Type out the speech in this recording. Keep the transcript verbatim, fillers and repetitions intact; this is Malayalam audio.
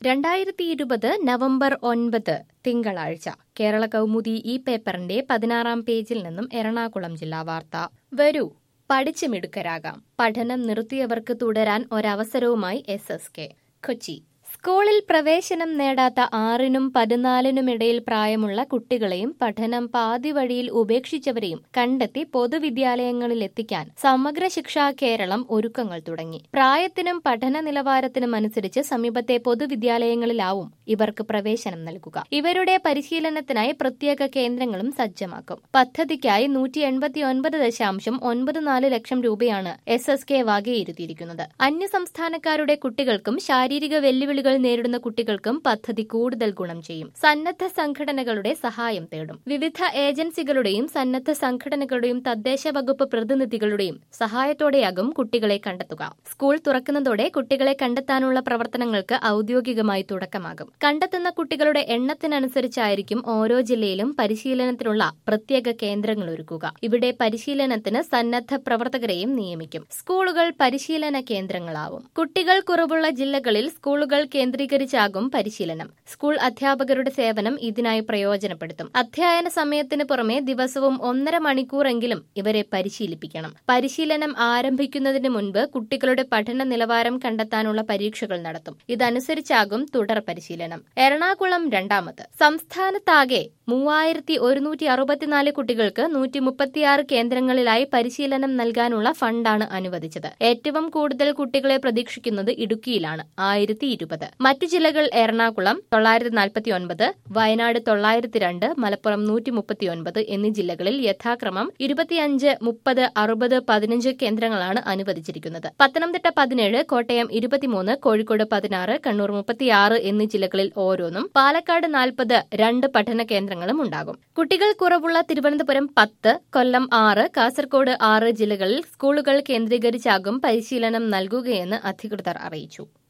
രണ്ടായിരത്തി ഇരുപത് നവംബർ ഒൻപത് തിങ്കളാഴ്ച കേരള കൗമുദി ഈ പേപ്പറിന്റെ പതിനാറാം പേജിൽ നിന്നും എറണാകുളം ജില്ലാ വാർത്ത. വരൂ പഠിച്ചു മിടുക്കരാകാം, പഠനം നിർത്തിയവർക്ക് തുടരാൻ ഒരവസരവുമായി എസ് എസ് കെ. കൊച്ചി. സ്കൂളിൽ പ്രവേശനം നേടാത്ത ആറിനും പതിനാലിനുമിടയിൽ പ്രായമുള്ള കുട്ടികളെയും പഠനം പാതി വഴിയിൽ ഉപേക്ഷിച്ചവരെയും കണ്ടെത്തി പൊതുവിദ്യാലയങ്ങളിൽ എത്തിക്കാൻ സമഗ്ര ശിക്ഷാ കേരളം ഒരുക്കങ്ങൾ തുടങ്ങി. പ്രായത്തിനും പഠന നിലവാരത്തിനും അനുസരിച്ച് സമീപത്തെ പൊതുവിദ്യാലയങ്ങളിലാവും ഇവർക്ക് പ്രവേശനം നൽകുക. ഇവരുടെ പരിശീലനത്തിനായി പ്രത്യേക കേന്ദ്രങ്ങളും സജ്ജമാക്കും. പദ്ധതിക്കായി നൂറ്റി എൺപത്തി ഒൻപത് ദശാംശം ഒൻപത് നാല് ലക്ഷം രൂപയാണ് എസ് എസ് കെ വകയിരുത്തിയിരിക്കുന്നത്. അന്യസംസ്ഥാനക്കാരുടെ കുട്ടികൾക്കും ശാരീരിക വെല്ലുവിളികൾ നേരിടുന്ന കുട്ടികൾക്കും പദ്ധതി കൂടുതൽ ഗുണം ചെയ്യും. സന്നദ്ധ സംഘടനകളുടെ സഹായം തേടും. വിവിധ ഏജൻസികളുടെയും സന്നദ്ധ സംഘടനകളുടെയും തദ്ദേശ വകുപ്പ് പ്രതിനിധികളുടെയും സഹായത്തോടെയാകും കുട്ടികളെ കണ്ടെത്തുക. സ്കൂൾ തുറക്കുന്നതോടെ കുട്ടികളെ കണ്ടെത്താനുള്ള പ്രവർത്തനങ്ങൾക്ക് ഔദ്യോഗികമായി തുടക്കമാകും. കണ്ടെത്തുന്ന കുട്ടികളുടെ എണ്ണത്തിനനുസരിച്ചായിരിക്കും ഓരോ ജില്ലയിലും പരിശീലനത്തിനുള്ള പ്രത്യേക കേന്ദ്രങ്ങൾ ഒരുക്കുക. ഇവിടെ പരിശീലനത്തിന് സന്നദ്ധ പ്രവർത്തകരെയും നിയമിക്കും. സ്കൂളുകൾ പരിശീലന കേന്ദ്രങ്ങളാവും. കുട്ടികൾ കുറവുള്ള ജില്ലകളിൽ സ്കൂളുകൾ കേന്ദ്രീകരിച്ചാകും പരിശീലനം. സ്കൂൾ അധ്യാപകരുടെ സേവനം ഇതിനായി പ്രയോജനപ്പെടുത്തും. അധ്യയന സമയത്തിന് പുറമെ ദിവസവും ഒന്നര മണിക്കൂറെങ്കിലും ഇവരെ പരിശീലിപ്പിക്കണം. പരിശീലനം ആരംഭിക്കുന്നതിന് മുൻപ് കുട്ടികളുടെ പഠന നിലവാരം കണ്ടെത്താനുള്ള പരീക്ഷകൾ നടത്തും. ഇതനുസരിച്ചാകും തുടർ പരിശീലനം. എറണാകുളം രണ്ടാമത്. സംസ്ഥാനത്താകെ മൂവായിരത്തി ഒരുന്നൂറ്റി അറുപത്തിനാല് കുട്ടികൾക്ക് നൂറ്റി മുപ്പത്തിയാറ് കേന്ദ്രങ്ങളിലായി പരിശീലനം നൽകാനുള്ള ഫണ്ടാണ് അനുവദിച്ചത്. ഏറ്റവും കൂടുതൽ കുട്ടികളെ പ്രതീക്ഷിക്കുന്നത് ഇടുക്കിയിലാണ്, ആയിരത്തി ഇരുപത്. മറ്റു ജില്ലകൾ എറണാകുളം തൊള്ളായിരത്തി നാൽപ്പത്തി ഒൻപത്, വയനാട് തൊള്ളായിരത്തി രണ്ട്, മലപ്പുറം നൂറ്റി മുപ്പത്തി ഒൻപത് എന്നീ ജില്ലകളിൽ യഥാക്രമം ഇരുപത്തിയഞ്ച്, മുപ്പത്, അറുപത്, പതിനഞ്ച് കേന്ദ്രങ്ങളാണ് അനുവദിച്ചിരിക്കുന്നത്. പത്തനംതിട്ട പതിനേഴ്, കോട്ടയം ഇരുപത്തിമൂന്ന്, കോഴിക്കോട് പതിനാറ്, കണ്ണൂർ മുപ്പത്തിയാറ് എന്നീ ജില്ലകളിൽ ഓരോന്നും, പാലക്കാട് നാൽപ്പത്, രണ്ട് പഠന കേന്ദ്രങ്ങളും ഉണ്ടാകും. കുട്ടികൾ കുറവുള്ള തിരുവനന്തപുരം പത്ത്, കൊല്ലം ആറ്, കാസർഗോഡ് ആറ് ജില്ലകളിൽ സ്കൂളുകൾ കേന്ദ്രീകരിച്ചാകും പരിശീലനം നൽകുകയെന്ന് അധികൃതർ അറിയിച്ചു.